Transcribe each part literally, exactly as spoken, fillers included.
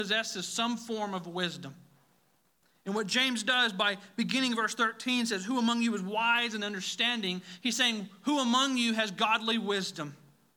possesses some form of wisdom. And what James does by beginning verse thirteen says, who among you is wise and understanding? He's saying, who among you has godly wisdom?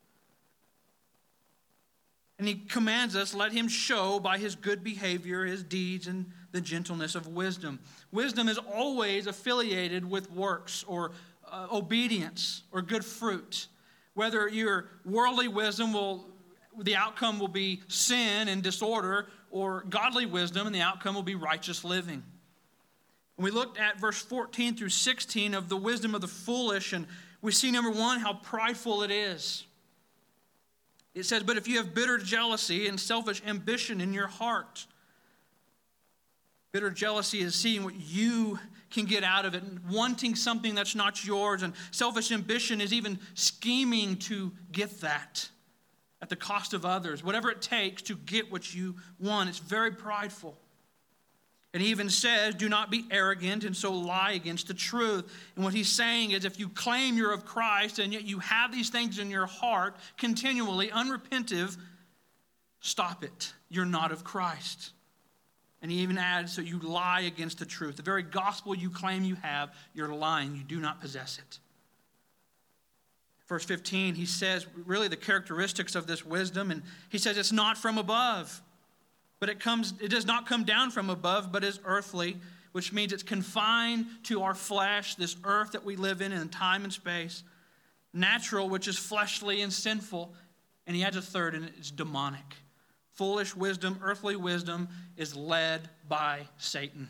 And he commands us, let him show by his good behavior, his deeds, and the gentleness of wisdom. Wisdom is always affiliated with works or uh, obedience or good fruit. Whether your worldly wisdom will, the outcome will be sin and disorder, or godly wisdom and the outcome will be righteous living. And we looked at verse fourteen through sixteen of the wisdom of the foolish, and we see, number one, how prideful it is. It says, but if you have bitter jealousy and selfish ambition in your heart. Bitter jealousy is seeing what you can get out of it and wanting something that's not yours. And selfish ambition is even scheming to get that at the cost of others. Whatever it takes to get what you want. It's very prideful. And he even says, do not be arrogant and so lie against the truth. And what he's saying is if you claim you're of Christ and yet you have these things in your heart continually, unrepentive, stop it. You're not of Christ. And he even adds, so you lie against the truth. The very gospel you claim you have, you're lying. You do not possess it. Verse fifteen, he says really the characteristics of this wisdom. And he says it's not from above. But it comes, it does not come down from above, but is earthly, which means it's confined to our flesh, this earth that we live in in time and space. Natural, which is fleshly and sinful. And he adds a third, and it's demonic. Foolish wisdom, earthly wisdom, is led by Satan.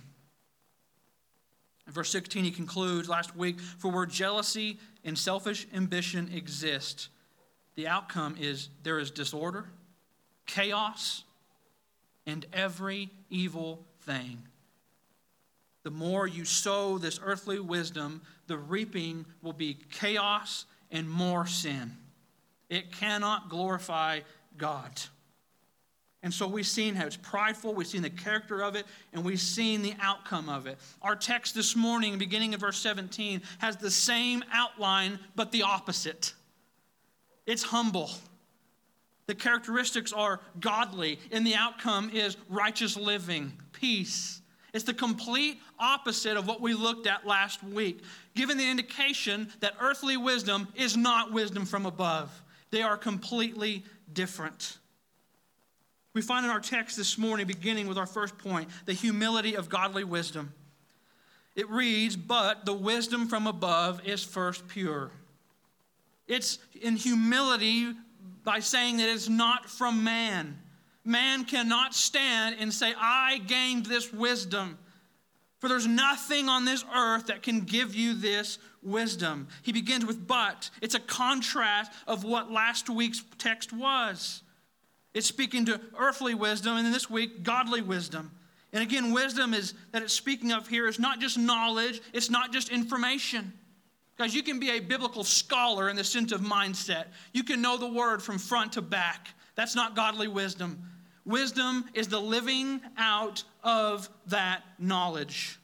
In verse sixteen, he concludes last week, for where jealousy and selfish ambition exist, the outcome is there is disorder, chaos, and every evil thing. The more you sow this earthly wisdom, the reaping will be chaos and more sin. It cannot glorify God. And so we've seen how it's prideful, we've seen the character of it, and we've seen the outcome of it. Our text this morning, beginning of verse seventeen, has the same outline, but the opposite. It's humble. The characteristics are godly, and the outcome is righteous living, peace. It's the complete opposite of what we looked at last week, given the indication that earthly wisdom is not wisdom from above. They are completely different. We find in our text this morning, beginning with our first point, the humility of godly wisdom. It reads, but the wisdom from above is first pure. It's in humility by saying that it's not from man. Man cannot stand and say, I gained this wisdom. For there's nothing on this earth that can give you this wisdom. He begins with but. It's a contrast of what last week's text was. It's speaking to earthly wisdom, and in this week, godly wisdom. And again, wisdom is that it's speaking of here is not just knowledge, it's not just information. Guys, you can be a biblical scholar in the sense of mindset. You can know the word from front to back. That's not godly wisdom. Wisdom is the living out of that knowledge.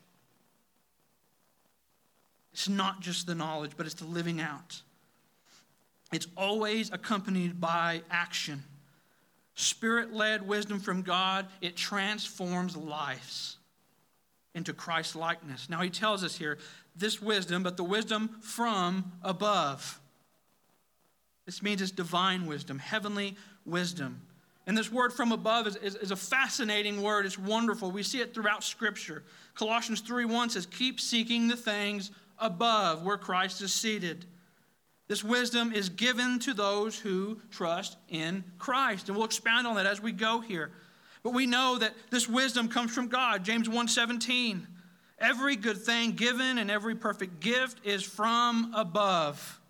It's not just the knowledge, but it's the living out. It's always accompanied by action. Spirit-led wisdom from God, it transforms lives into Christ's likeness. Now he tells us here, this wisdom, but the wisdom from above. This means it's divine wisdom, heavenly wisdom. And this word from above is, is, is a fascinating word. It's wonderful. We see it throughout Scripture. Colossians three one says, keep seeking the things above where Christ is seated. This wisdom is given to those who trust in Christ. And we'll expound on that as we go here. But we know that this wisdom comes from God. James one seventeen. Every good thing given and every perfect gift is from above,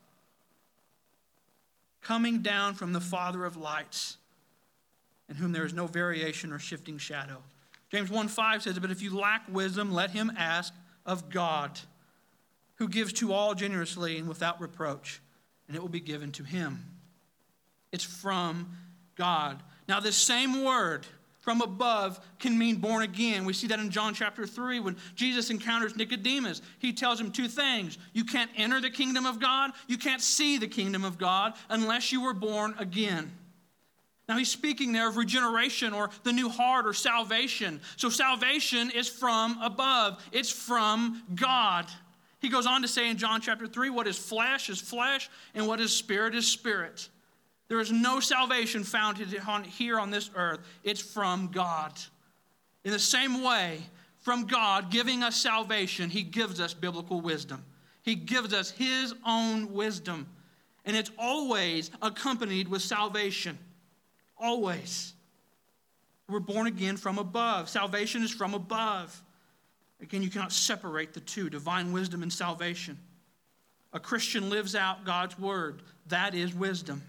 coming down from the Father of lights, in whom there is no variation or shifting shadow. James one five says, but if you lack wisdom, let him ask of God, who gives to all generously and without reproach, and it will be given to him. It's from God. Now, this same word, from above, can mean born again. We see that in John chapter three when Jesus encounters Nicodemus. He tells him two things. You can't enter the kingdom of God. You can't see the kingdom of God unless you were born again. Now he's speaking there of regeneration or the new heart or salvation. So salvation is from above. It's from God. He goes on to say in John chapter three, what is flesh is flesh, and what is spirit is spirit. There is no salvation found here on this earth. It's from God. In the same way, from God giving us salvation, he gives us biblical wisdom. He gives us his own wisdom. And it's always accompanied with salvation. Always. We're born again from above. Salvation is from above. Again, you cannot separate the two, divine wisdom and salvation. A Christian lives out God's word. That is wisdom.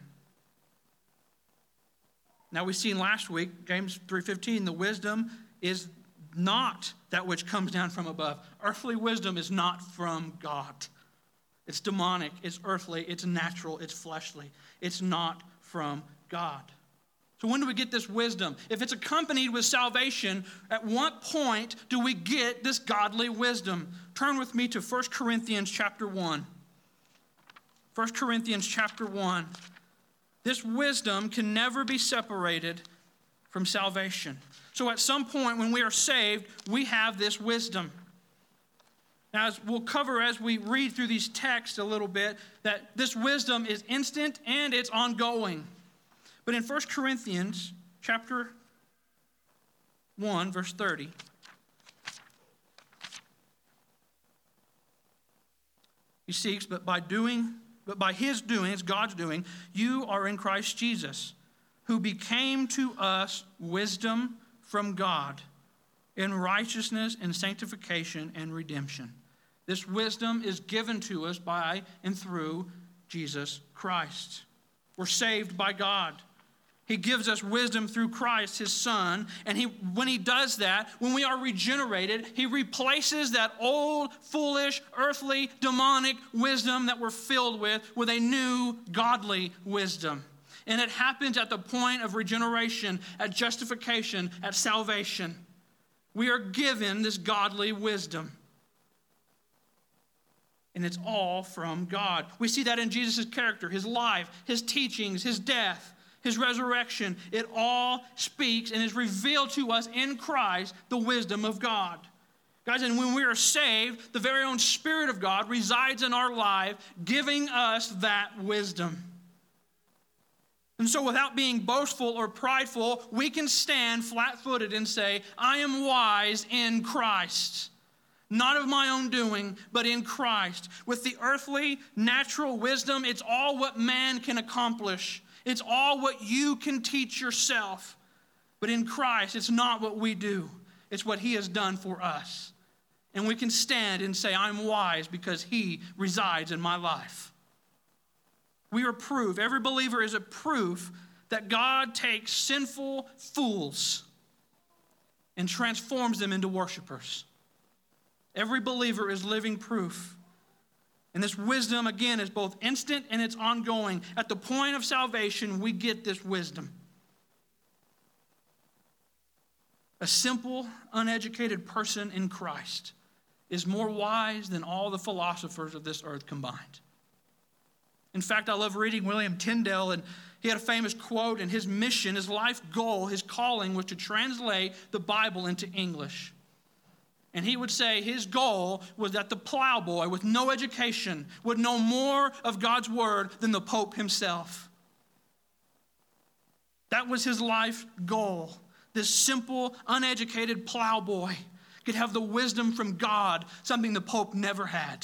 Now we seen last week, James three fifteen, the wisdom is not that which comes down from above. Earthly wisdom is not from God. It's demonic, it's earthly, it's natural, it's fleshly. It's not from God. So when do we get this wisdom? If it's accompanied with salvation, at what point do we get this godly wisdom? Turn with me to First Corinthians chapter one. First Corinthians chapter one. This wisdom can never be separated from salvation. So at some point when we are saved, we have this wisdom. Now, as we'll cover as we read through these texts a little bit, that this wisdom is instant and it's ongoing. But in First Corinthians chapter one, verse thirty, he seeks, but by doing, but by his doing, it's God's doing, you are in Christ Jesus, who became to us wisdom from God in righteousness and sanctification and redemption. This wisdom is given to us by and through Jesus Christ. We're saved by God. He gives us wisdom through Christ, his Son. And he, when he does that, when we are regenerated, he replaces that old, foolish, earthly, demonic wisdom that we're filled with, with a new, godly wisdom. And it happens at the point of regeneration, at justification, at salvation. We are given this godly wisdom. And it's all from God. We see that in Jesus' character, his life, his teachings, his death, his resurrection. It all speaks and is revealed to us in Christ the wisdom of God. Guys, and when we are saved, the very own Spirit of God resides in our life, giving us that wisdom. And so without being boastful or prideful, we can stand flat-footed and say, I am wise in Christ. Not of my own doing, but in Christ. With the earthly, natural wisdom, it's all what man can accomplish. It's all what you can teach yourself. But in Christ, it's not what we do. It's what he has done for us. And we can stand and say, I'm wise because he resides in my life. We are proof. Every believer is a proof that God takes sinful fools and transforms them into worshipers. Every believer is living proof. And this wisdom, again, is both instant and it's ongoing. At the point of salvation, we get this wisdom. A simple, uneducated person in Christ is more wise than all the philosophers of this earth combined. In fact, I love reading William Tyndale, and he had a famous quote, and his mission, his life goal, his calling was to translate the Bible into English. And he would say his goal was that the plowboy with no education would know more of God's word than the Pope himself. That was his life goal. This simple, uneducated plowboy could have the wisdom from God, something the Pope never had.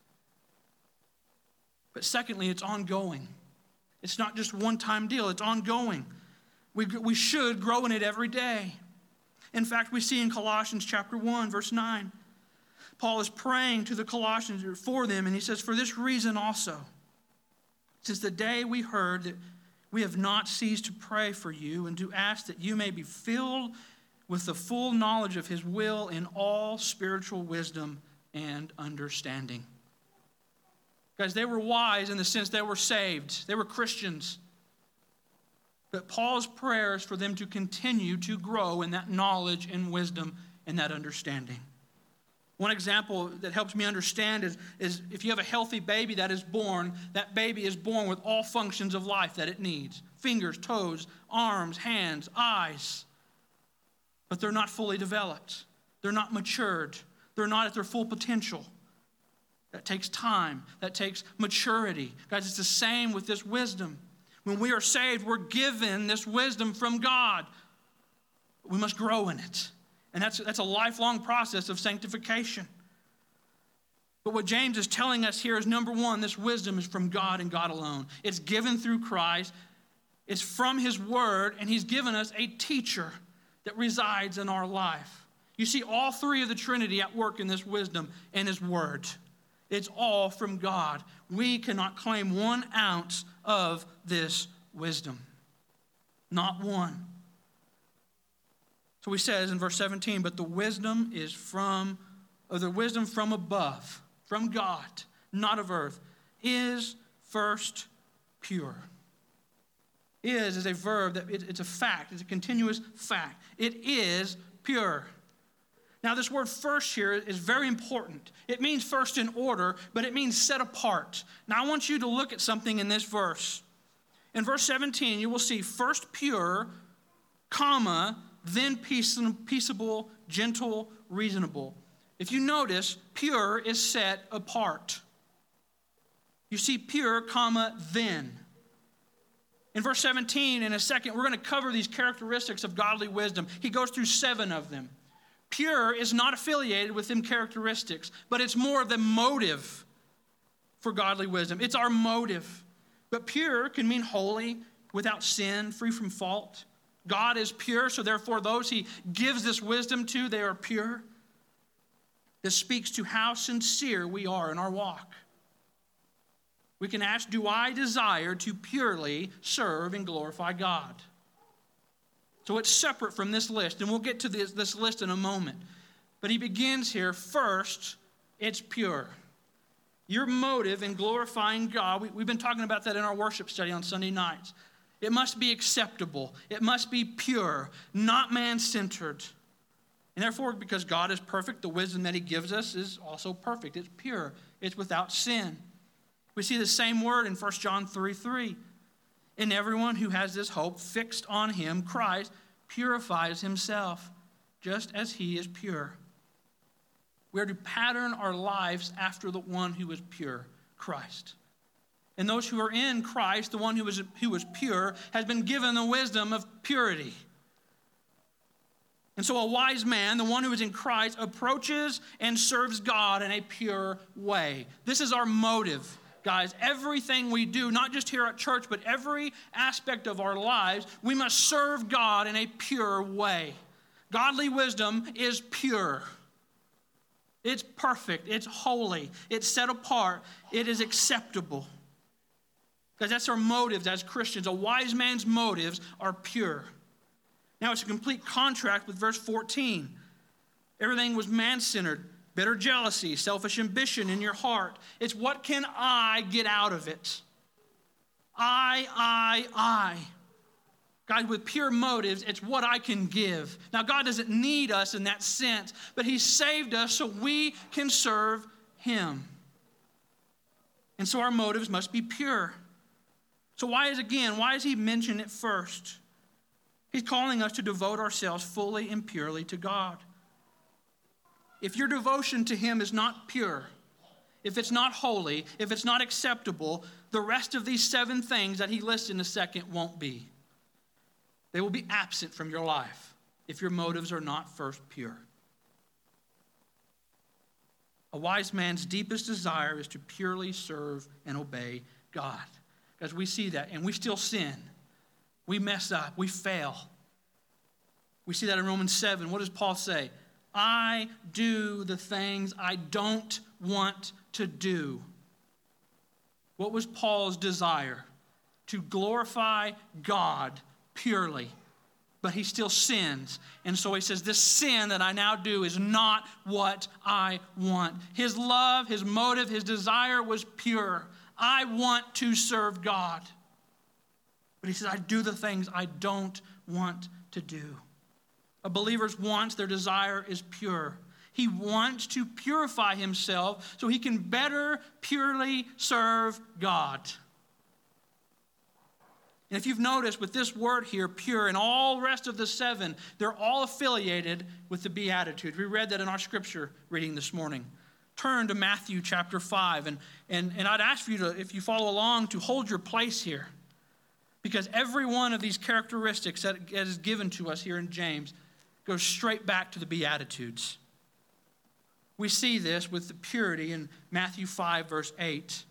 But secondly, it's ongoing. It's not just one-time deal. It's ongoing. We, we should grow in it every day. In fact, we see in Colossians chapter one, verse nine, Paul is praying to the Colossians for them, and he says, for this reason also, since the day we heard that we have not ceased to pray for you and to ask that you may be filled with the full knowledge of his will in all spiritual wisdom and understanding. Guys, they were wise in the sense they were saved. They were Christians. But Paul's prayer is for them to continue to grow in that knowledge and wisdom and that understanding. One example that helps me understand is, is if you have a healthy baby that is born, that baby is born with all functions of life that it needs. fingers, toes, arms, hands, eyes. But they're not fully developed. They're not matured. They're not at their full potential. That takes time. That takes maturity. Guys, it's the same with this wisdom. When we are saved, we're given this wisdom from God. We must grow in it. And that's, that's a lifelong process of sanctification. But what James is telling us here is, number one, this wisdom is from God and God alone. It's given through Christ. It's from his word, and he's given us a teacher that resides in our life. You see all three of the Trinity at work in this wisdom and his word. It's all from God. We cannot claim one ounce of this wisdom. Not one. So he says in verse seventeen, but the wisdom is from, or the wisdom from above, from God, not of earth, is first pure. Is is a verb that it, it's a fact. It's a continuous fact. It is pure. Now, this word first here is very important. It means first in order, but it means set apart. Now, I want you to look at something in this verse. In verse seventeen, you will see first pure, comma, then peace, peaceable, gentle, reasonable. If you notice, pure is set apart. You see pure, comma, then. In verse seventeen, in a second, we're going to cover these characteristics of godly wisdom. He goes through seven of them. Pure is not affiliated with them characteristics, but it's more the motive for godly wisdom. It's our motive. But pure can mean holy, without sin, free from fault. God is pure, so therefore those he gives this wisdom to, they are pure. This speaks to how sincere we are in our walk. We can ask, do I desire to purely serve and glorify God? So it's separate from this list, and we'll get to this, this list in a moment. But he begins here, first, it's pure. Your motive in glorifying God, we, we've been talking about that in our worship study on Sunday nights. It must be acceptable. It must be pure, not man-centered. And therefore, because God is perfect, the wisdom that he gives us is also perfect. It's pure. It's without sin. We see the same word in First John three three. And everyone who has this hope fixed on him, Christ, purifies himself, just as he is pure. We are to pattern our lives after the one who is pure, Christ. And those who are in Christ, the one who is, who is pure, has been given the wisdom of purity. And so a wise man, the one who is in Christ, approaches and serves God in a pure way. This is our motive. Guys, everything we do, not just here at church, but every aspect of our lives, we must serve God in a pure way. Godly wisdom is pure. It's perfect. It's holy. It's set apart. It is acceptable. Because that's our motives as Christians. A wise man's motives are pure. Now, it's a complete contrast with verse fourteen. Everything was man-centered. Bitter jealousy, selfish ambition in your heart. It's what can I get out of it? I, I, I. God, with pure motives, it's what I can give. Now, God doesn't need us in that sense, but he saved us so we can serve him. And so our motives must be pure. So why is, again, why does he mention it first? He's calling us to devote ourselves fully and purely to God. If your devotion to him is not pure, if it's not holy, if it's not acceptable, the rest of these seven things that he lists in a second won't be. They will be absent from your life if your motives are not first pure. A wise man's deepest desire is to purely serve and obey God. Because we see that, and we still sin. We mess up. We fail. We see that in Romans seven. What does Paul say? I do the things I don't want to do. What was Paul's desire? To glorify God purely. But he still sins. And so he says, this sin that I now do is not what I want. His love, his motive, his desire was pure. I want to serve God. But he says, I do the things I don't want to do. A believer's wants, their desire is pure. He wants to purify himself so he can better purely serve God. And if you've noticed with this word here, pure, and all the rest of the seven, they're all affiliated with the Beatitudes. We read that in our scripture reading this morning. Turn to Matthew chapter five, and, and, and I'd ask for you to, if you follow along, to hold your place here. Because every one of these characteristics that is given to us here in James goes straight back to the Beatitudes. We see this with the purity in Matthew five, verse eight.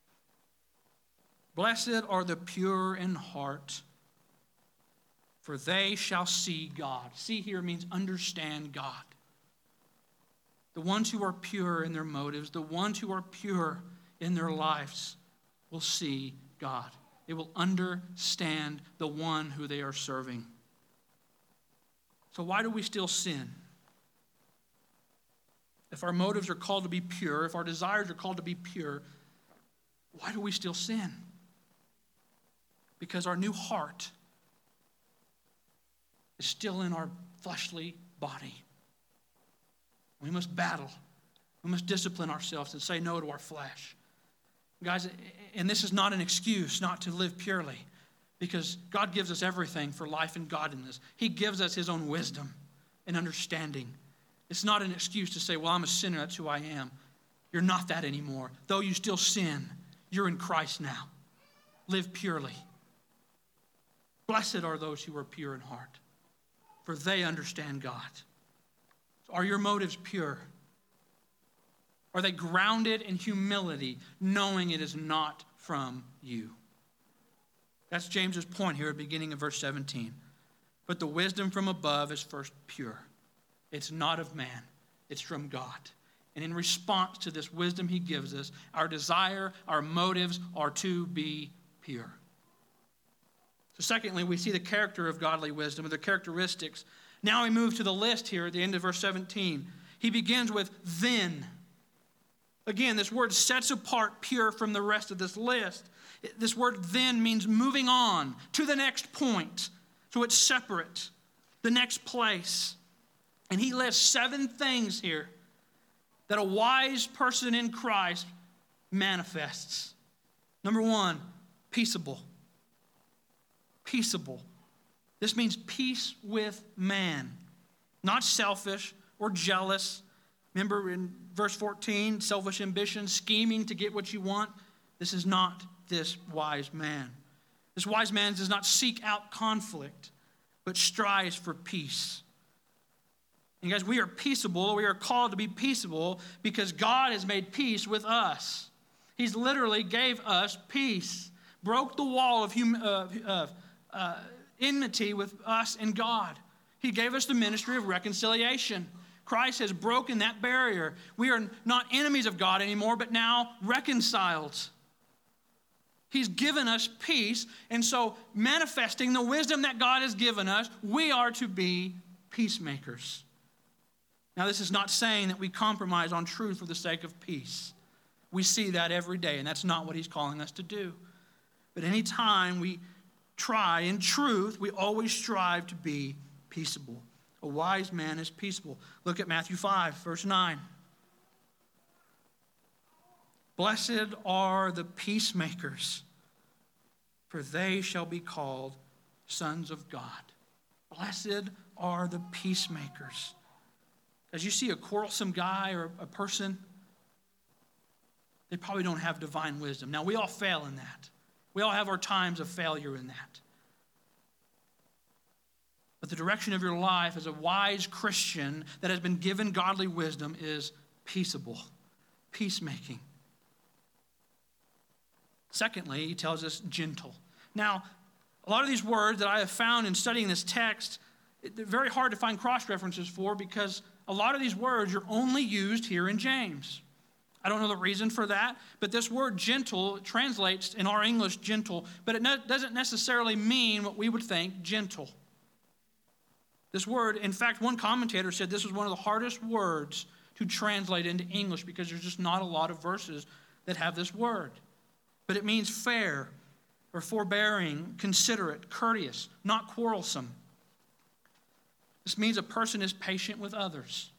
Blessed are the pure in heart, for they shall see God. See here means understand God. The ones who are pure in their motives, the ones who are pure in their lives will see God. They will understand the one who they are serving. So why do we still sin? If our motives are called to be pure, if our desires are called to be pure, why do we still sin? Because our new heart is still in our fleshly body. We must battle. We must discipline ourselves and say no to our flesh. Guys, and this is not an excuse not to live purely, because God gives us everything for life and godliness. He gives us his own wisdom and understanding. It's not an excuse to say, well, I'm a sinner, that's who I am. You're not that anymore. Though you still sin, you're in Christ now. Live purely. Blessed are those who are pure in heart, for they understand God. Are your motives pure? Are they grounded in humility, knowing it is not from you? That's James's point here at the beginning of verse seventeen. But the wisdom from above is first pure. It's not of man. It's from God. And in response to this wisdom he gives us, our desire, our motives are to be pure. So secondly, we see the character of godly wisdom, or the characteristics. Now we move to the list here at the end of verse seventeen. He begins with then. Again, this word sets apart pure from the rest of this list. This word then means moving on to the next point. So it's separate, the next place. And he lists seven things here that a wise person in Christ manifests. Number one, peaceable. Peaceable. This means peace with man, not selfish or jealous. Remember in verse fourteen, selfish ambition, scheming to get what you want. This is not this wise man. This wise man does not seek out conflict, but strives for peace. And guys, we are peaceable. We are called to be peaceable because God has made peace with us. He's literally gave us peace, broke the wall of hum- uh, uh, uh, enmity with us and God. He gave us the ministry of reconciliation. Christ has broken that barrier. We are not enemies of God anymore, but now reconciled. He's given us peace, and so manifesting the wisdom that God has given us, we are to be peacemakers. Now, this is not saying that we compromise on truth for the sake of peace. We see that every day, and that's not what he's calling us to do. But anytime we try, in truth, we always strive to be peaceable. A wise man is peaceable. Look at Matthew five, verse nine. Blessed are the peacemakers, for they shall be called sons of God. Blessed are the peacemakers. As you see a quarrelsome guy or a person, they probably don't have divine wisdom. Now, we all fail in that. We all have our times of failure in that. But the direction of your life as a wise Christian that has been given godly wisdom is peaceable, peacemaking. Secondly, he tells us gentle. Now, a lot of these words that I have found in studying this text, they're very hard to find cross-references for because a lot of these words are only used here in James. I don't know the reason for that, but this word gentle translates in our English gentle, but it ne- doesn't necessarily mean what we would think gentle. This word, in fact, one commentator said this was one of the hardest words to translate into English because there's just not a lot of verses that have this word. But it means fair or forbearing, considerate, courteous, not quarrelsome. This means a person is patient with others.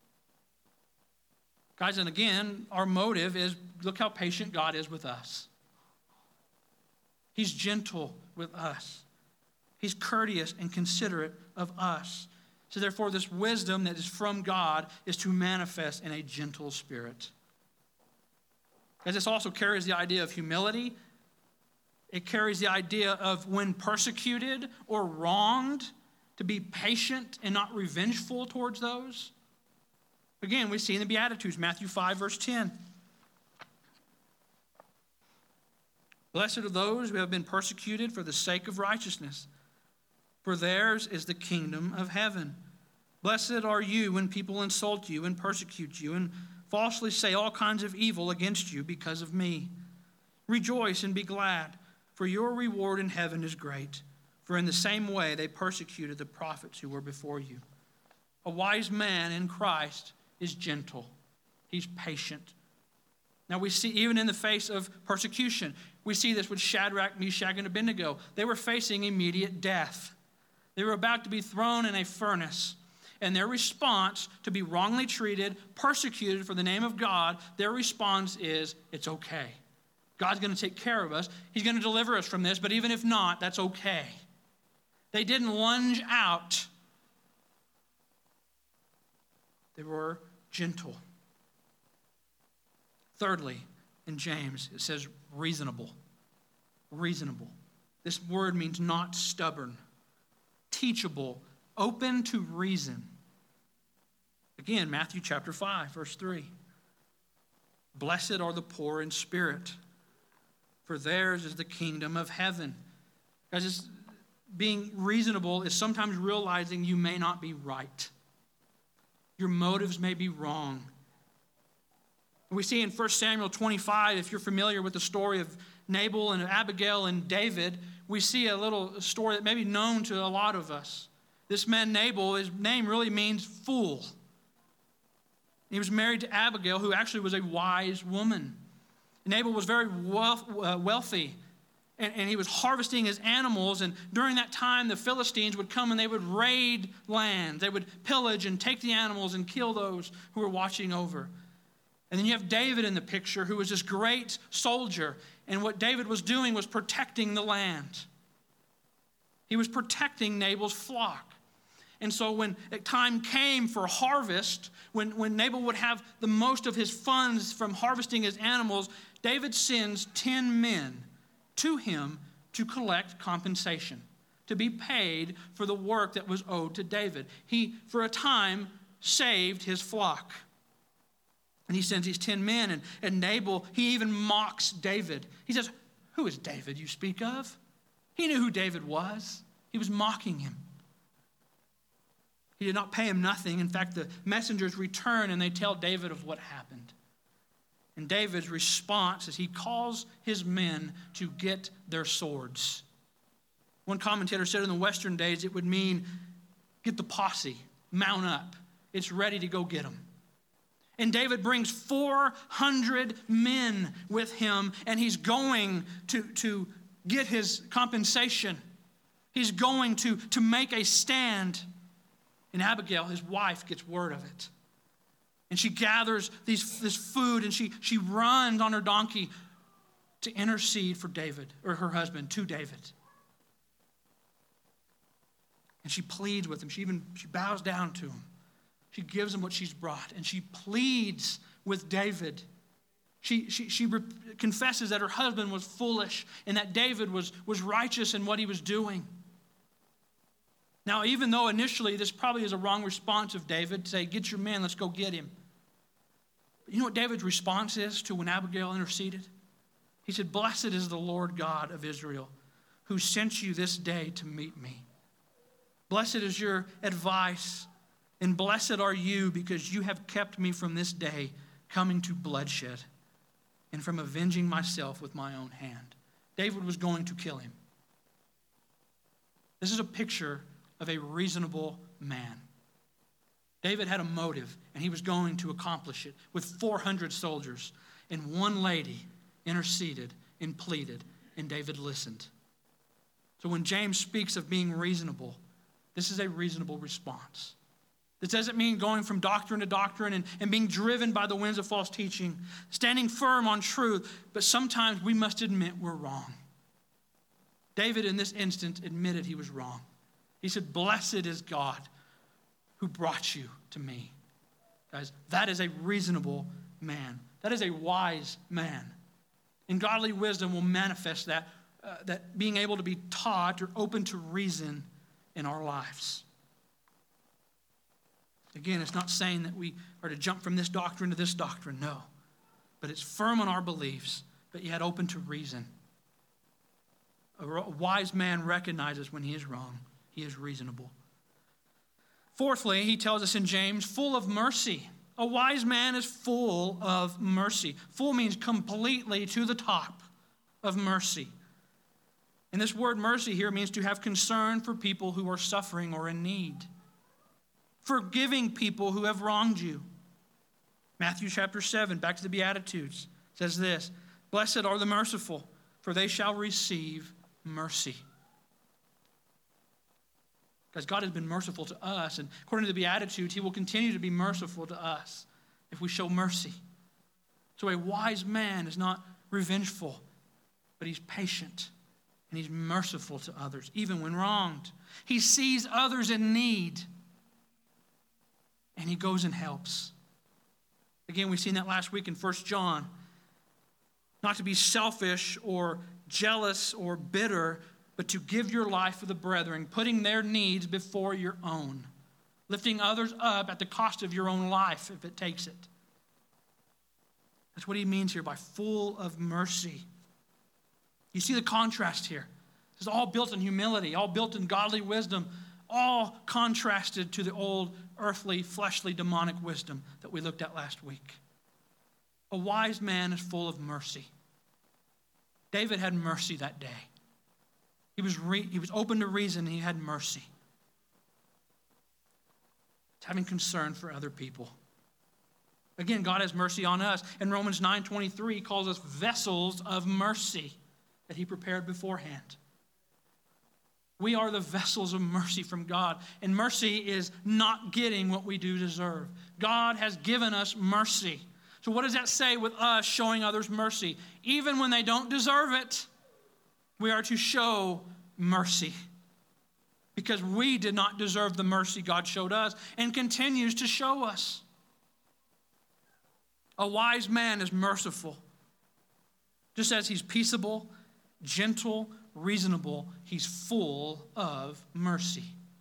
Guys, and again, our motive is look how patient God is with us. He's gentle with us. He's courteous and considerate of us. So therefore, this wisdom that is from God is to manifest in a gentle spirit. As this also carries the idea of humility. It carries the idea of when persecuted or wronged, to be patient and not revengeful towards those. Again, we see in the Beatitudes, Matthew five, verse ten. Blessed are those who have been persecuted for the sake of righteousness, for theirs is the kingdom of heaven. Blessed are you when people insult you and persecute you and falsely say all kinds of evil against you because of me. Rejoice and be glad, for your reward in heaven is great. For in the same way they persecuted the prophets who were before you. A wise man in Christ is gentle. He's patient. Now we see, even in the face of persecution, we see this with Shadrach, Meshach, and Abednego. They were facing immediate death. They were about to be thrown in a furnace. And their response to be wrongly treated, persecuted for the name of God, their response is, it's okay. God's going to take care of us. He's going to deliver us from this, but even if not, that's okay. They didn't lunge out. They were gentle. Thirdly, in James, it says reasonable. Reasonable. This word means not stubborn, teachable, open to reason. Again, Matthew chapter five, verse three. Blessed are the poor in spirit, for theirs is the kingdom of heaven. Guys, this, being reasonable is sometimes realizing you may not be right. Your motives may be wrong. We see in First Samuel twenty-five, if you're familiar with the story of Nabal and Abigail and David, we see a little story that may be known to a lot of us. This man Nabal, his name really means fool. He was married to Abigail, who actually was a wise woman. Nabal was very wealth, uh, wealthy, and, and he was harvesting his animals, and during that time, the Philistines would come and they would raid lands. They would pillage and take the animals and kill those who were watching over. And then you have David in the picture, who was this great soldier, and what David was doing was protecting the land. He was protecting Nabal's flock. And so when time came for harvest, when, when Nabal would have the most of his funds from harvesting his animals, David sends ten men to him to collect compensation, to be paid for the work that was owed to David. He, for a time, saved his flock. And he sends these ten men, and, and Nabal, he even mocks David. He says, "Who is David you speak of?" He knew who David was. He was mocking him. He did not pay him nothing. In fact, the messengers return and they tell David of what happened. And David's response is he calls his men to get their swords. One commentator said in the Western days it would mean get the posse, mount up. It's ready to go get them. And David brings four hundred men with him, and he's going to, to get his compensation. He's going to, to make a stand. And Abigail, his wife, gets word of it. And she gathers these, this food, and she, she runs on her donkey to intercede for David, or her husband, to David. And she pleads with him. She even she bows down to him. She gives him what she's brought, and she pleads with David. She, she, she re- confesses that her husband was foolish and that David was, was righteous in what he was doing. Now, even though initially this probably is a wrong response of David, to say, get your men, let's go get him. But you know what David's response is to when Abigail interceded? He said, "Blessed is the Lord God of Israel, who sent you this day to meet me. Blessed is your advice, and blessed are you, because you have kept me from this day coming to bloodshed and from avenging myself with my own hand." David was going to kill him. This is a picture of a reasonable man. David had a motive, and he was going to accomplish it with four hundred soldiers. And one lady interceded and pleaded, and David listened. So when James speaks of being reasonable, this is a reasonable response. This doesn't mean going from doctrine to doctrine and, and being driven by the winds of false teaching, standing firm on truth, but sometimes we must admit we're wrong. David, in this instance, admitted he was wrong. He said, blessed is God who brought you to me. Guys, that is a reasonable man. That is a wise man. And godly wisdom will manifest that, uh, that being able to be taught or open to reason in our lives. Again, it's not saying that we are to jump from this doctrine to this doctrine, no. But it's firm on our beliefs, but yet open to reason. A wise man recognizes when he is wrong. He is reasonable. Fourthly, he tells us in James, full of mercy. A wise man is full of mercy. Full means completely to the top of mercy. And this word mercy here means to have concern for people who are suffering or in need. Forgiving people who have wronged you. Matthew chapter seven, back to the Beatitudes, says this, blessed are the merciful, for they shall receive mercy. Because God has been merciful to us, and according to the Beatitudes, he will continue to be merciful to us if we show mercy. So a wise man is not revengeful, but he's patient, and he's merciful to others, even when wronged. He sees others in need, and he goes and helps. Again, we've seen that last week in First John. Not to be selfish or jealous or bitter, but to give your life for the brethren, putting their needs before your own, lifting others up at the cost of your own life if it takes it. That's what he means here by full of mercy. You see the contrast here. This is all built in humility, all built in godly wisdom, all contrasted to the old earthly, fleshly, demonic wisdom that we looked at last week. A wise man is full of mercy. David had mercy that day. He was, re- he was open to reason and he had mercy. It's having concern for other people. Again, God has mercy on us. In Romans nine twenty-three, he calls us vessels of mercy that he prepared beforehand. We are the vessels of mercy from God. And mercy is not getting what we do deserve. God has given us mercy. So what does that say with us showing others mercy? Even when they don't deserve it, we are to show mercy. Because we did not deserve the mercy God showed us and continues to show us. A wise man is merciful. Just as he's peaceable, gentle, reasonable, he's full of mercy.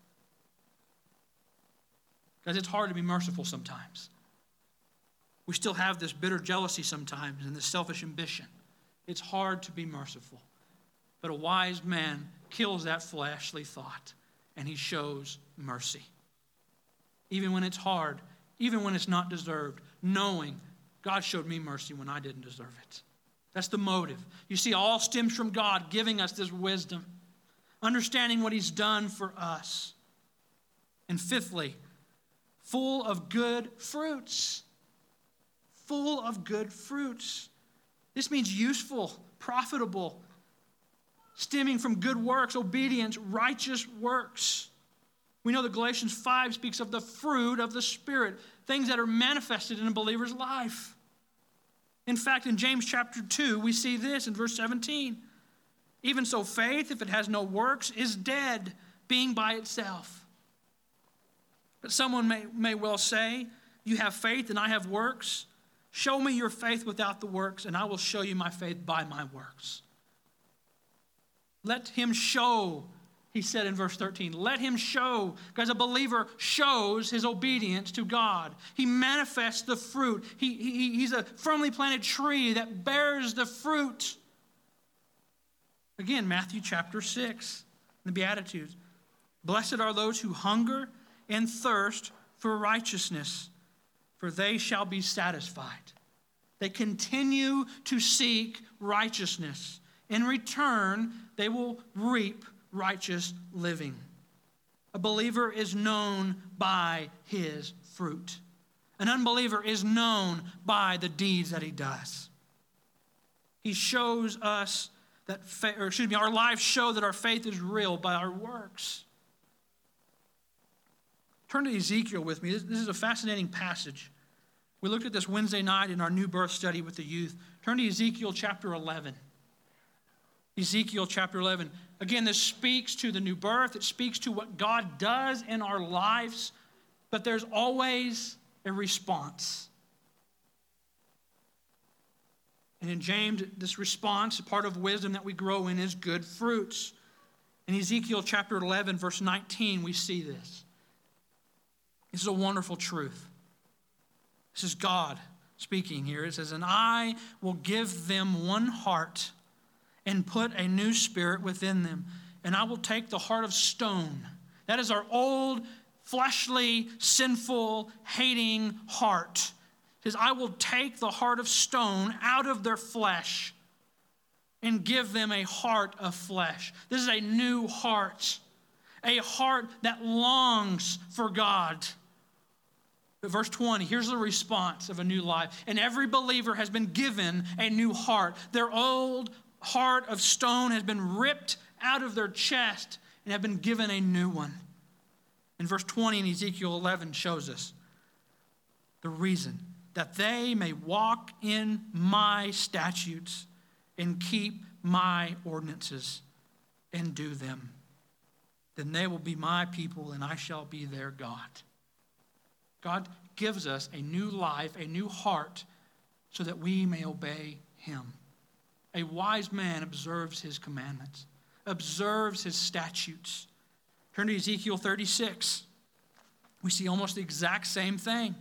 Because it's hard to be merciful sometimes. We still have this bitter jealousy sometimes and this selfish ambition. It's hard to be merciful. But a wise man kills that fleshly thought and he shows mercy. Even when it's hard, even when it's not deserved, knowing God showed me mercy when I didn't deserve it. That's the motive. You see, all stems from God giving us this wisdom, understanding what he's done for us. And fifthly, full of good fruits. Full of good fruits. This means useful, profitable, stemming from good works, obedience, righteous works. We know that Galatians five speaks of the fruit of the Spirit, things that are manifested in a believer's life. In fact, in James chapter two, we see this in verse seventeen. Even so, faith, if it has no works, is dead, being by itself. But someone may, may well say, you have faith and I have works. Show me your faith without the works, and I will show you my faith by my works. Let him show, he said in verse thirteen, let him show, because a believer shows his obedience to God. He manifests the fruit. He, he, he's a firmly planted tree that bears the fruit. Again, Matthew chapter six, the Beatitudes. Blessed are those who hunger and thirst for righteousness, for they shall be satisfied. They continue to seek righteousness. In return, they will reap righteous living. A believer is known by his fruit. An unbeliever is known by the deeds that he does. He shows us that, fa- or excuse me, our lives show that our faith is real by our works. Turn to Ezekiel with me. This, this is a fascinating passage. We looked at this Wednesday night in our new birth study with the youth. Turn to Ezekiel chapter eleven. Ezekiel chapter eleven. Again, this speaks to the new birth. It speaks to what God does in our lives. But there's always a response. And in James, this response, part of wisdom that we grow in, is good fruits. In Ezekiel chapter eleven, verse nineteen, we see this. This is a wonderful truth. This is God speaking here. It says, and I will give them one heart and put a new spirit within them. And I will take the heart of stone. That is our old, fleshly, sinful, hating heart. It says, I will take the heart of stone out of their flesh and give them a heart of flesh. This is a new heart. A heart that longs for God. But verse twenty, here's the response of a new life. And every believer has been given a new heart. Their old heart of stone has been ripped out of their chest and have been given a new one. And verse twenty in Ezekiel eleven shows us the reason that they may walk in my statutes and keep my ordinances and do them. Then they will be my people and I shall be their God. God gives us a new life, a new heart, so that we may obey him. A wise man observes his commandments, observes his statutes. Turn to Ezekiel thirty-six. We see almost the exact same thing.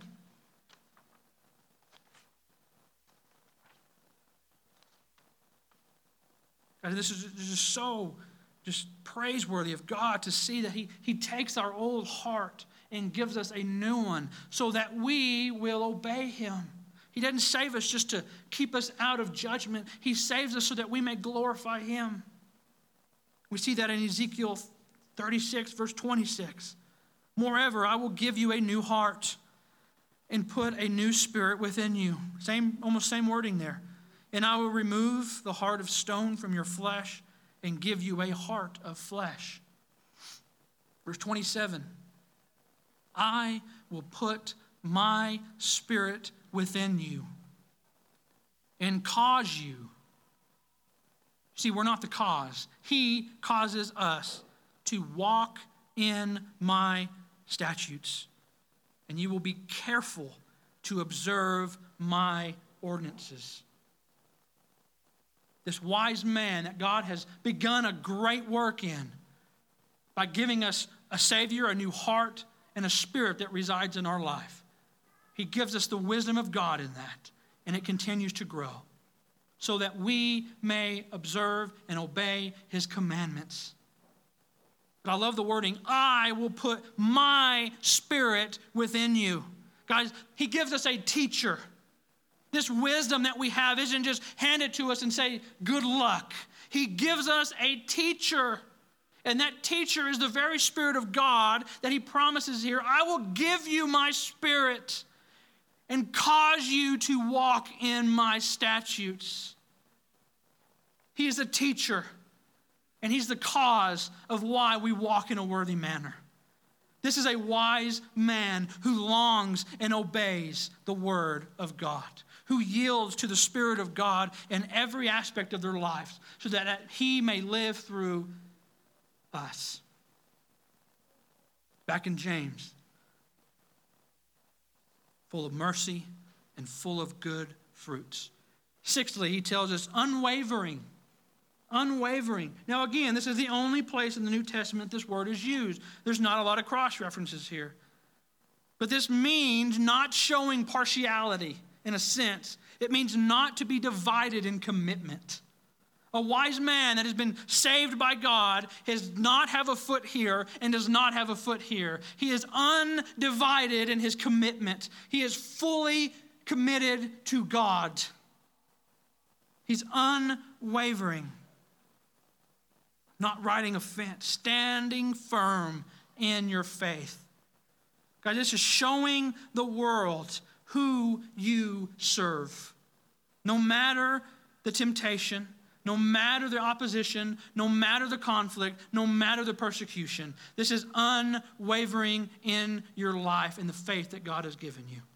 God, this is just so just praiseworthy of God to see that he, he takes our old heart and gives us a new one so that we will obey him. He doesn't save us just to keep us out of judgment. He saves us so that we may glorify him. We see that in Ezekiel thirty-six, verse twenty-six. Moreover, I will give you a new heart and put a new spirit within you. Same, almost same wording there. And I will remove the heart of stone from your flesh and give you a heart of flesh. Verse twenty-seven. I will put my spirit within you and cause you. See, we're not the cause. He causes us to walk in my statutes. And you will be careful to observe my ordinances. This wise man that God has begun a great work in by giving us a Savior, a new heart, and a spirit that resides in our life. He gives us the wisdom of God in that, and it continues to grow so that we may observe and obey his commandments. But I love the wording, I will put my spirit within you. Guys, he gives us a teacher. This wisdom that we have isn't just handed to us and say, good luck. He gives us a teacher. And that teacher is the very Spirit of God that he promises here. I will give you my spirit and cause you to walk in my statutes. He is a teacher, and he's the cause of why we walk in a worthy manner. This is a wise man who longs and obeys the word of God, who yields to the Spirit of God in every aspect of their lives so that he may live through us. Back in James, full of mercy and full of good fruits. Sixthly, he tells us unwavering. Unwavering. Now again, this is the only place in the New Testament this word is used. There's not a lot of cross references here. But this means not showing partiality in a sense. It means not to be divided in commitment. A wise man that has been saved by God does not have a foot here and does not have a foot here. He is undivided in his commitment. He is fully committed to God. He's unwavering. Not riding a fence, standing firm in your faith. Guys, this is showing the world who you serve. No matter the temptation, no matter the opposition, no matter the conflict, no matter the persecution. This is unwavering in your life in the faith that God has given you.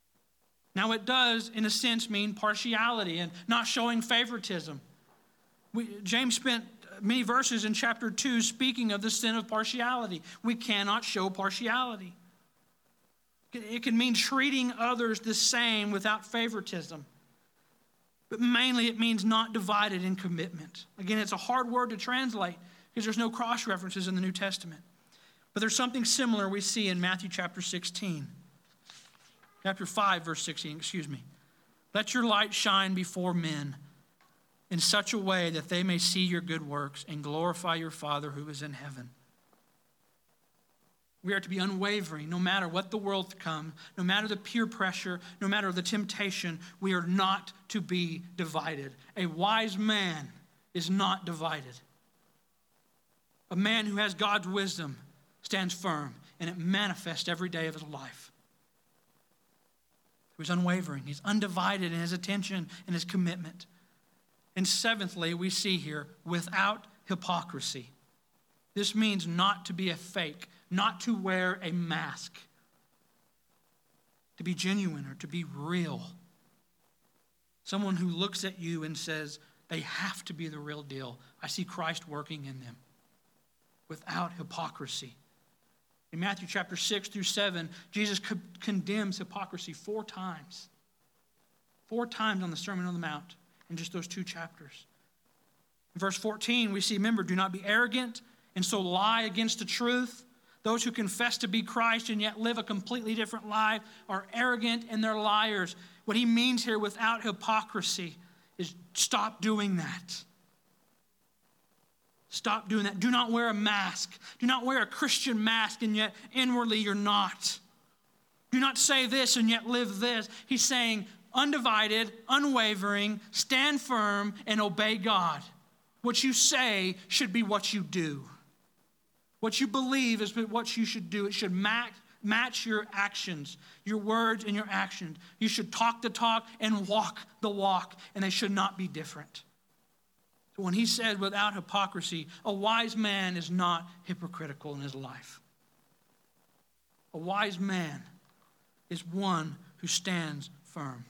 Now it does, in a sense, mean partiality and not showing favoritism. We, James spent many verses in chapter two speaking of the sin of partiality. We cannot show partiality. It can mean treating others the same without favoritism. But mainly it means not divided in commitment. Again, it's a hard word to translate because there's no cross references in the New Testament. But there's something similar we see in Matthew chapter sixteen. Chapter five, verse sixteen, excuse me. Let your light shine before men in such a way that they may see your good works and glorify your Father who is in heaven. We are to be unwavering no matter what the world comes, no matter the peer pressure, no matter the temptation. We are not to be divided. A wise man is not divided. A man who has God's wisdom stands firm, and it manifests every day of his life. He's unwavering. He's undivided in his attention and his commitment. And seventhly, we see here, without hypocrisy. This means not to be a fake, not to wear a mask, to be genuine or to be real. Someone who looks at you and says, they have to be the real deal. I see Christ working in them. Without hypocrisy. In Matthew chapter six through seven, Jesus co- condemns hypocrisy four times. Four times on the Sermon on the Mount in just those two chapters. In verse fourteen, we see, remember, do not be arrogant and so lie against the truth. Those who confess to be Christ and yet live a completely different life are arrogant and they're liars. What he means here without hypocrisy is stop doing that. Stop doing that. Do not wear a mask. Do not wear a Christian mask and yet inwardly you're not. Do not say this and yet live this. He's saying undivided, unwavering, stand firm, and obey God. What you say should be what you do. What you believe is what you should do. It should match, match your actions, your words and your actions. You should talk the talk and walk the walk, and they should not be different. So when he said without hypocrisy, a wise man is not hypocritical in his life. A wise man is one who stands firm.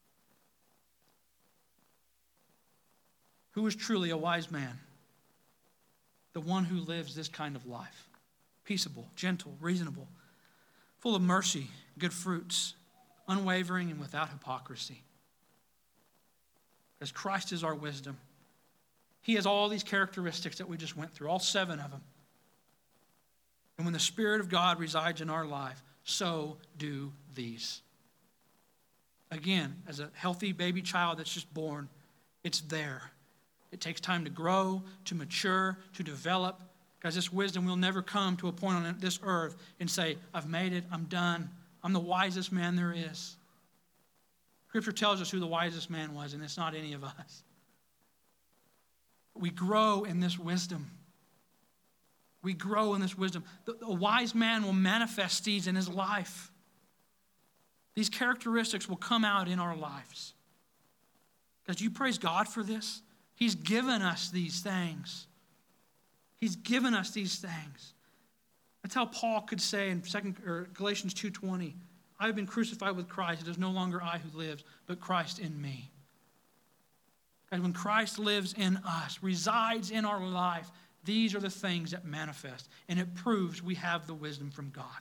Who is truly a wise man? The one who lives this kind of life. Peaceable, gentle, reasonable, full of mercy, good fruits, unwavering and without hypocrisy. Because Christ is our wisdom. He has all these characteristics that we just went through, all seven of them. And when the Spirit of God resides in our life, so do these. Again, as a healthy baby child that's just born, it's there. It takes time to grow, to mature, to develop. Because this wisdom will never come to a point on this earth and say, I've made it, I'm done. I'm the wisest man there is. Scripture tells us who the wisest man was, and it's not any of us. We grow in this wisdom. We grow in this wisdom. The, a wise man will manifest these in his life. These characteristics will come out in our lives. Because you praise God for this? He's given us these things. He's given us these things. That's how Paul could say in second or Galatians two twenty, I have been crucified with Christ. It is no longer I who lives, but Christ in me. And when Christ lives in us, resides in our life, these are the things that manifest. And it proves we have the wisdom from God.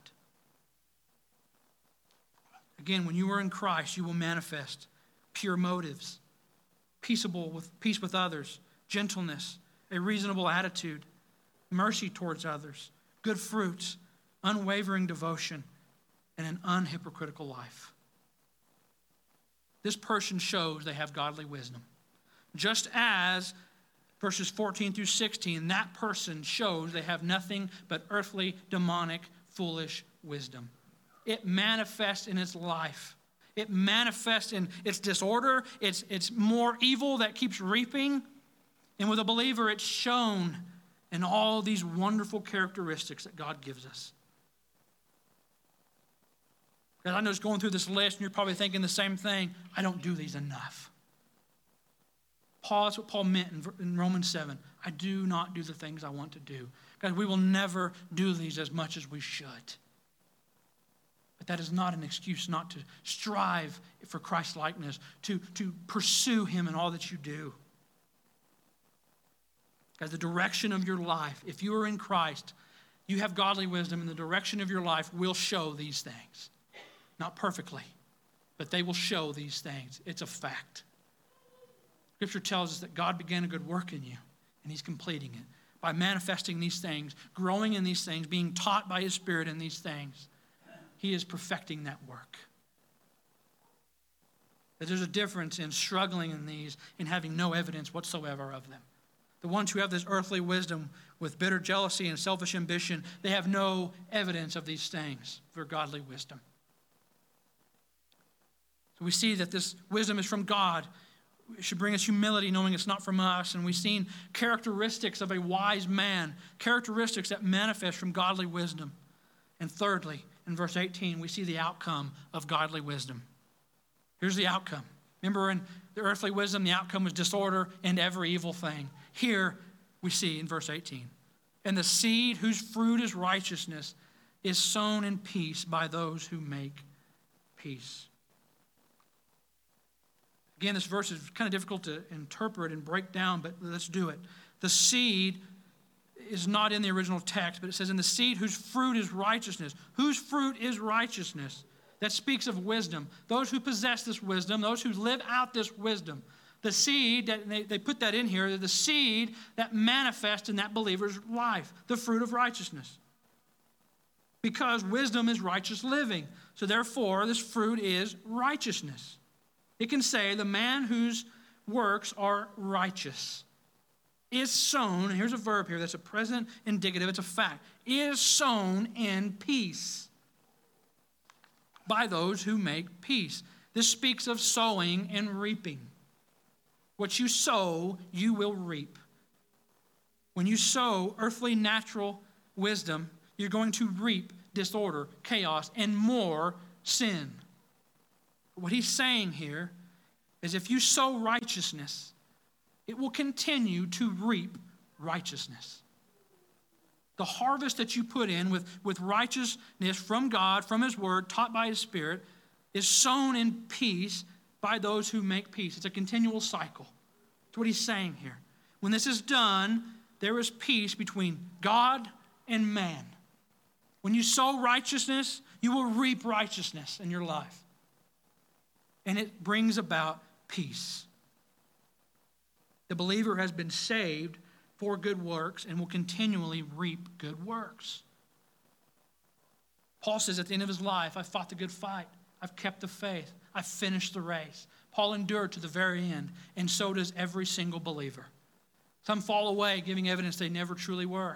Again, when you are in Christ, you will manifest pure motives, peaceable with peace with others, gentleness, a reasonable attitude, mercy towards others, good fruits, unwavering devotion, and an unhypocritical life. This person shows they have godly wisdom. Just as verses fourteen through sixteen, that person shows they have nothing but earthly, demonic, foolish wisdom. It manifests in its life. It manifests in its disorder. It's, it's more evil that keeps reaping. And with a believer, it's shown in all these wonderful characteristics that God gives us. Because I know just going through this list, and you're probably thinking the same thing. I don't do these enough. Paul, that's what Paul meant in, in Romans seven. I do not do the things I want to do. Because we will never do these as much as we should. But that is not an excuse not to strive for Christ-likeness, to, to pursue him in all that you do. Guys, the direction of your life, if you are in Christ, you have godly wisdom, and the direction of your life will show these things. Not perfectly, but they will show these things. It's a fact. Scripture tells us that God began a good work in you, and he's completing it by manifesting these things, growing in these things, being taught by his Spirit in these things. He is perfecting that work. That there's a difference in struggling in these and having no evidence whatsoever of them. The ones who have this earthly wisdom with bitter jealousy and selfish ambition, they have no evidence of these things for godly wisdom. So we see that this wisdom is from God. It should bring us humility, knowing it's not from us. And we've seen characteristics of a wise man, characteristics that manifest from godly wisdom. And thirdly, in verse eighteen, we see the outcome of godly wisdom. Here's the outcome. Remember, in the earthly wisdom, the outcome was disorder and every evil thing. Here we see in verse eighteen, and the seed whose fruit is righteousness is sown in peace by those who make peace. Again, this verse is kind of difficult to interpret and break down, but let's do it. The seed is not in the original text, but it says, in the seed whose fruit is righteousness. Whose fruit is righteousness? That speaks of wisdom. Those who possess this wisdom, those who live out this wisdom. The seed, that they, they put that in here, the seed that manifests in that believer's life, the fruit of righteousness. Because wisdom is righteous living. So therefore, this fruit is righteousness. It can say, the man whose works are righteous is sown, and here's a verb here that's a present indicative, it's a fact, is sown in peace by those who make peace. This speaks of sowing and reaping. What you sow, you will reap. When you sow earthly natural wisdom, you're going to reap disorder, chaos, and more sin. What he's saying here is if you sow righteousness, it will continue to reap righteousness. The harvest that you put in with, with righteousness from God, from his word, taught by his Spirit, is sown in peace by those who make peace. It's a continual cycle. That's what he's saying here. When this is done, there is peace between God and man. When you sow righteousness, you will reap righteousness in your life. And it brings about peace. The believer has been saved for good works and will continually reap good works. Paul says at the end of his life, I fought the good fight. I've kept the faith. I've finished the race. Paul endured to the very end, and so does every single believer. Some fall away, giving evidence they never truly were.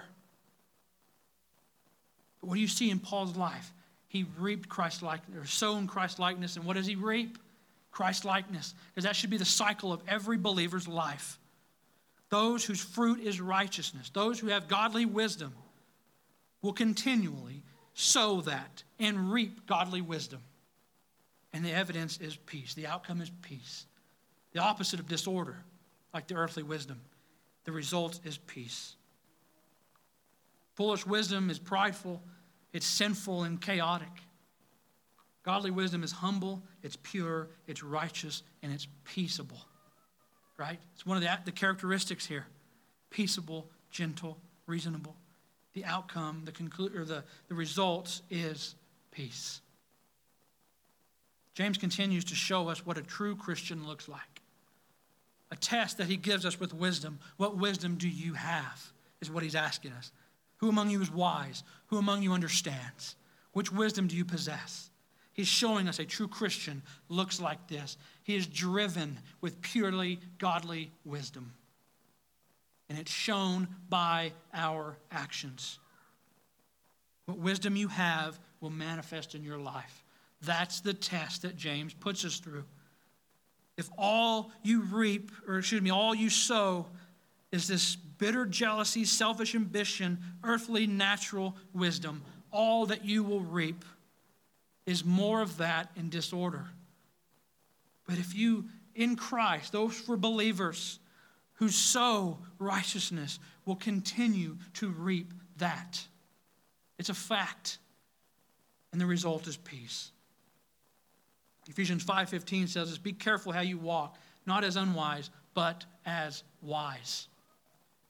But what do you see in Paul's life? He reaped Christ-likeness, or sown Christ-likeness, and what does he reap? Christ-likeness, because that should be the cycle of every believer's life. Those whose fruit is righteousness, those who have godly wisdom, will continually sow that and reap godly wisdom. And the evidence is peace. The outcome is peace. The opposite of disorder, like the earthly wisdom. The result is peace. Foolish wisdom is prideful, it's sinful and chaotic. Godly wisdom is humble, it's pure, it's righteous, and it's peaceable. Right? It's one of the, the characteristics here. Peaceable, gentle, reasonable. The outcome, the conclu- or the, the result is peace. James continues to show us what a true Christian looks like. A test that he gives us with wisdom. What wisdom do you have? Is what he's asking us. Who among you is wise? Who among you understands? Which wisdom do you possess? He's showing us a true Christian looks like this. He is driven with purely godly wisdom. And it's shown by our actions. What wisdom you have will manifest in your life. That's the test that James puts us through. If all you reap, or excuse me, all you sow is this bitter jealousy, selfish ambition, earthly, natural wisdom, all that you will reap is more of that in disorder. But if you, in Christ, those for believers who sow righteousness will continue to reap that. It's a fact. And the result is peace. Ephesians five fifteen says this, be careful how you walk, not as unwise, but as wise.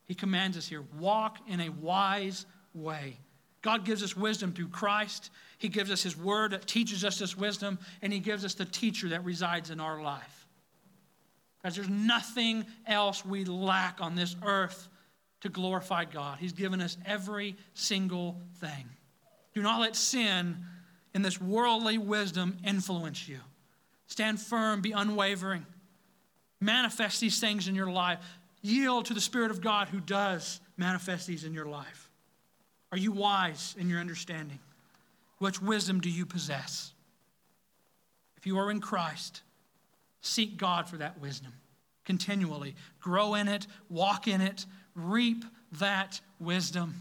He commands us here, walk in a wise way. God gives us wisdom through Christ. He gives us his word that teaches us this wisdom, and he gives us the teacher that resides in our life. Because there's nothing else we lack on this earth to glorify God. He's given us every single thing. Do not let sin in this worldly wisdom influence you. Stand firm, be unwavering. Manifest these things in your life. Yield to the Spirit of God who does manifest these in your life. Are you wise in your understanding? Which wisdom do you possess? If you are in Christ, seek God for that wisdom continually. Grow in it, walk in it, reap that wisdom.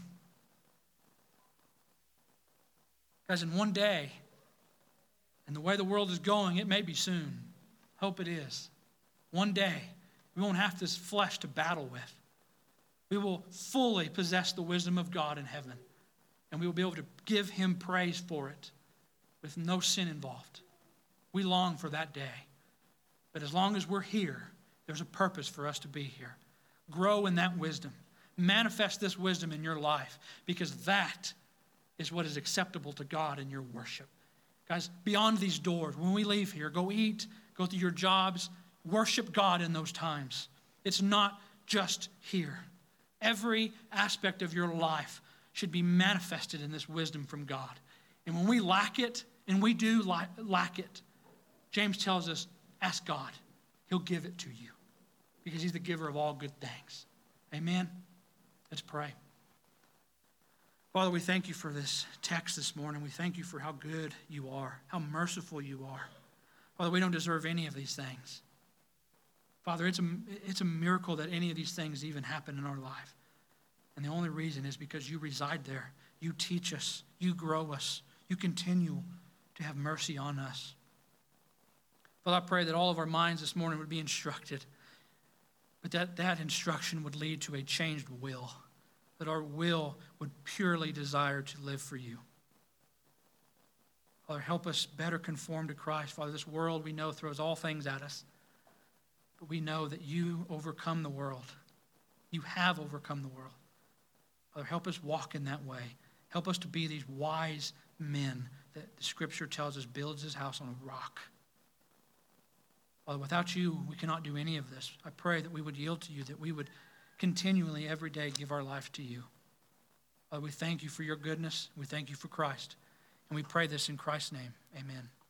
Because in one day, and the way the world is going, it may be soon. Hope it is. One day, we won't have this flesh to battle with. We will fully possess the wisdom of God in heaven. And we will be able to give him praise for it with no sin involved. We long for that day. But as long as we're here, there's a purpose for us to be here. Grow in that wisdom. Manifest this wisdom in your life, because that is what is acceptable to God in your worship. Guys, beyond these doors, when we leave here, go eat, go to your jobs, worship God in those times. It's not just here. Every aspect of your life should be manifested in this wisdom from God. And when we lack it, and we do lack it, James tells us, ask God. He'll give it to you, because he's the giver of all good things. Amen? Let's pray. Father, we thank you for this text this morning. We thank you for how good you are, how merciful you are. Father, we don't deserve any of these things. Father, it's a, it's a miracle that any of these things even happen in our life. And the only reason is because you reside there. You teach us. You grow us. You continue to have mercy on us. Father, I pray that all of our minds this morning would be instructed, but that that instruction would lead to a changed will, that our will would purely desire to live for you. Father, help us better conform to Christ. Father, this world we know throws all things at us, but we know that you overcome the world. You have overcome the world. Father, help us walk in that way. Help us to be these wise men that the Scripture tells us builds his house on a rock. Father, without you, we cannot do any of this. I pray that we would yield to you, that we would continually every day give our life to you. Father, we thank you for your goodness. We thank you for Christ. And we pray this in Christ's name. Amen.